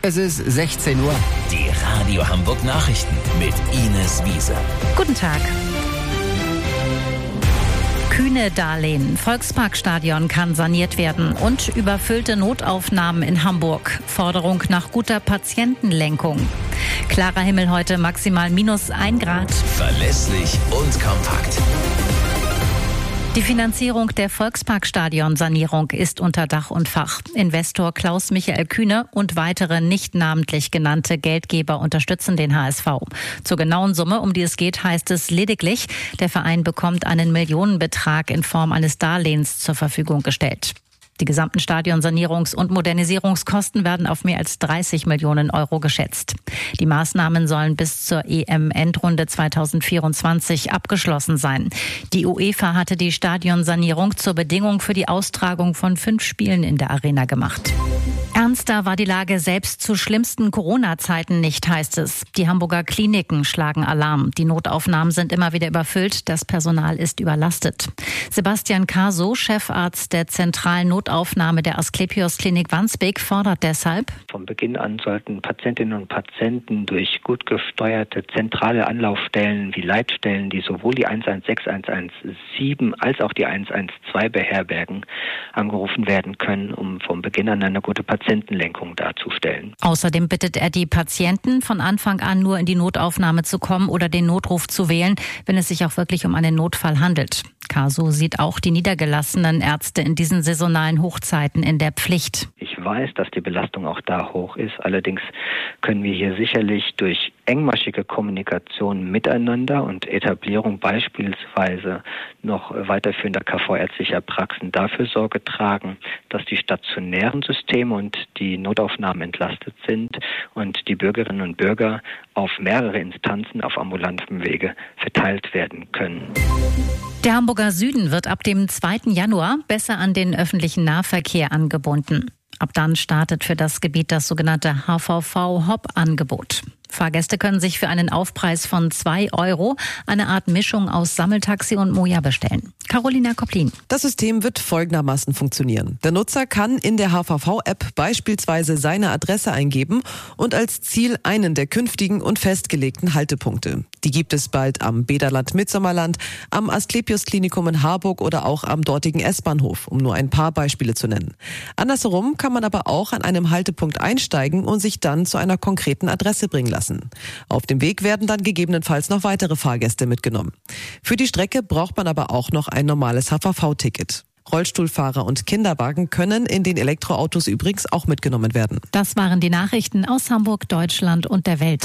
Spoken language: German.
Es ist 16 Uhr. Die Radio Hamburg Nachrichten mit Ines Wiese. Guten Tag. Kühne Darlehen. Volksparkstadion kann saniert werden und überfüllte Notaufnahmen in Hamburg. Forderung nach guter Patientenlenkung. Klarer Himmel heute, maximal -1 Grad. Verlässlich und kompakt. Die Finanzierung der Volksparkstadion-Sanierung ist unter Dach und Fach. Investor Klaus-Michael Kühne und weitere nicht namentlich genannte Geldgeber unterstützen den HSV. Zur genauen Summe, um die es geht, heißt es lediglich, der Verein bekommt einen Millionenbetrag in Form eines Darlehens zur Verfügung gestellt. Die gesamten Stadionsanierungs- und Modernisierungskosten werden auf mehr als 30 Millionen Euro geschätzt. Die Maßnahmen sollen bis zur EM-Endrunde 2024 abgeschlossen sein. Die UEFA hatte die Stadionsanierung zur Bedingung für die Austragung von 5 Spielen in der Arena gemacht. Ernster war die Lage selbst zu schlimmsten Corona-Zeiten nicht, heißt es. Die Hamburger Kliniken schlagen Alarm. Die Notaufnahmen sind immer wieder überfüllt, das Personal ist überlastet. Sebastian Caso, Chefarzt der zentralen Notaufnahme der Asklepios-Klinik Wandsbek, fordert deshalb: Von Beginn an sollten Patientinnen und Patienten durch gut gesteuerte zentrale Anlaufstellen wie Leitstellen, die sowohl die 116, 117 als auch die 112 beherbergen, angerufen werden können, um von Beginn an eine gute Patientenlenkung darzustellen. Außerdem bittet er die Patienten, von Anfang an nur in die Notaufnahme zu kommen oder den Notruf zu wählen, wenn es sich auch wirklich um einen Notfall handelt. Caso sieht auch die niedergelassenen Ärzte in diesen saisonalen Hochzeiten in der Pflicht. Ich weiß, dass die Belastung auch da hoch ist. Allerdings können wir hier sicherlich durch engmaschige Kommunikation miteinander und Etablierung beispielsweise noch weiterführender KV-ärztlicher Praxen dafür Sorge tragen, dass die stationären Systeme und die Notaufnahmen entlastet sind und die Bürgerinnen und Bürger auf mehrere Instanzen auf ambulantem Wege verteilt werden können. Der Hamburger Süden wird ab dem 2. Januar besser an den öffentlichen Nahverkehr angebunden. Ab dann startet für das Gebiet das sogenannte HVV-Hop-Angebot. Fahrgäste können sich für einen Aufpreis von 2 € eine Art Mischung aus Sammeltaxi und Moja bestellen. Carolina Koplin. Das System wird folgendermaßen funktionieren. Der Nutzer kann in der HVV-App beispielsweise seine Adresse eingeben und als Ziel einen der künftigen und festgelegten Haltepunkte. Die gibt es bald am Bäderland Mitsommerland, am Asklepios-Klinikum in Harburg oder auch am dortigen S-Bahnhof, um nur ein paar Beispiele zu nennen. Andersherum kann man aber auch an einem Haltepunkt einsteigen und sich dann zu einer konkreten Adresse bringen lassen. Auf dem Weg werden dann gegebenenfalls noch weitere Fahrgäste mitgenommen. Für die Strecke braucht man aber auch noch ein normales HVV-Ticket. Rollstuhlfahrer und Kinderwagen können in den Elektroautos übrigens auch mitgenommen werden. Das waren die Nachrichten aus Hamburg, Deutschland und der Welt.